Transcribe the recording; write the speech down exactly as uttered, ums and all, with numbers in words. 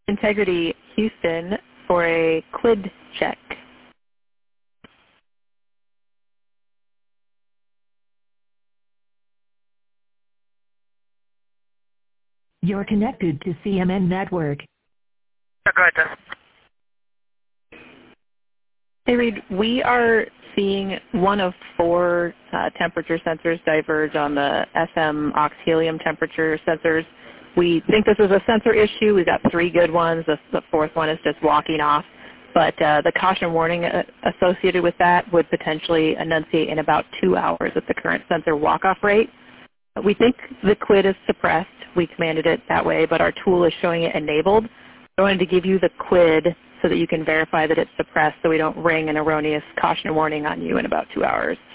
Integrity Houston for a quid check. You're connected to C M N Network. Go ahead, Tess. Hey, Reed, we are seeing one of four uh, temperature sensors diverge on the S M ox helium temperature sensors. We think this is a sensor issue. We've got three good ones. The, the fourth one is just walking off. But uh, the caution warning uh, associated with that would potentially enunciate in about two hours at the current sensor walk-off rate. We think the quid is suppressed. We commanded it that way, but our tool is showing it enabled. I wanted to give you the quid so that you can verify that it's suppressed so we don't ring an erroneous caution warning on you in about two hours.